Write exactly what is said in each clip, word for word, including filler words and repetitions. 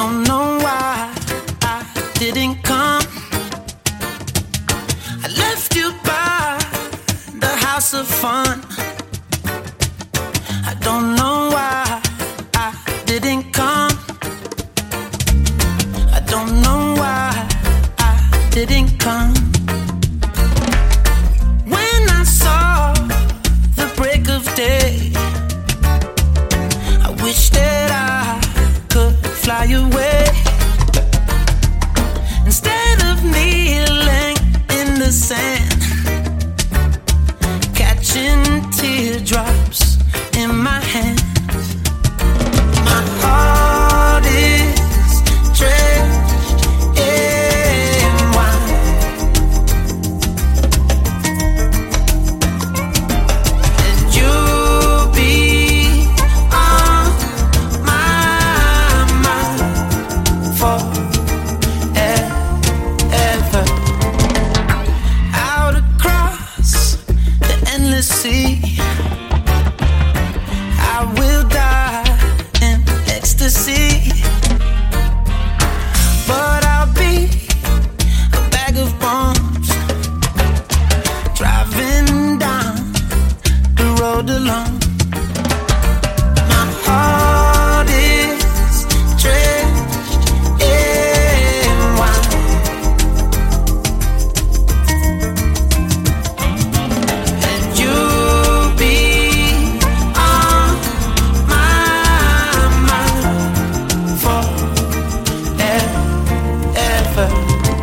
don't know why I didn't come. I left you by the house of fun. I don't know why I didn't come. I don't know why I didn't come. When I saw the break of day, I wish that I could fly away. Instead of kneeling in the sand, catching teardrops in my hands. My heart is drenched in wine, and you'll be on my mind forever. Out across the endless sea, I will die in ecstasy, but I'll be a bag of bones, driving down the road alone. My heart is drenched in wine, and you'll be on my mind forever.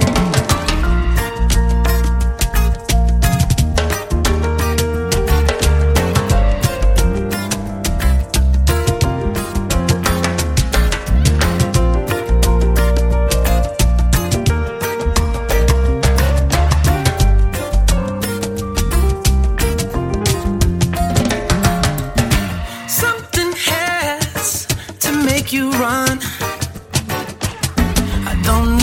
Something has to make you run. I don't